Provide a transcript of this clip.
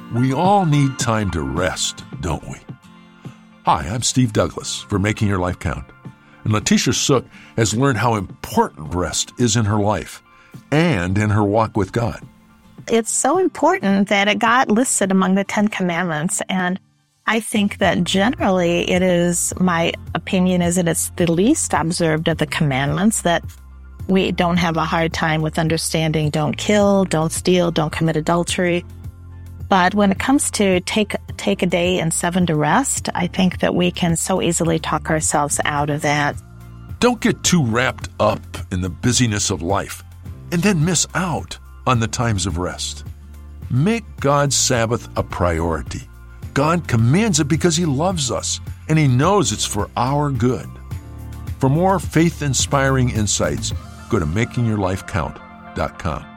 We all need time to rest, don't we? Hi, I'm Steve Douglas for Making Your Life Count. And Letitia Suk has learned how important rest is in her life and in her walk with God. It's so important that it got listed among the 10 Commandments. And I think that generally my opinion is that it's the least observed of the commandments, that we don't have a hard time with understanding don't kill, don't steal, don't commit adultery. But when it comes to take a day and 7 to rest, I think that we can so easily talk ourselves out of that. Don't get too wrapped up in the busyness of life and then miss out on the times of rest. Make God's Sabbath a priority. God commands it because He loves us, and He knows it's for our good. For more faith-inspiring insights, go to makingyourlifecount.com.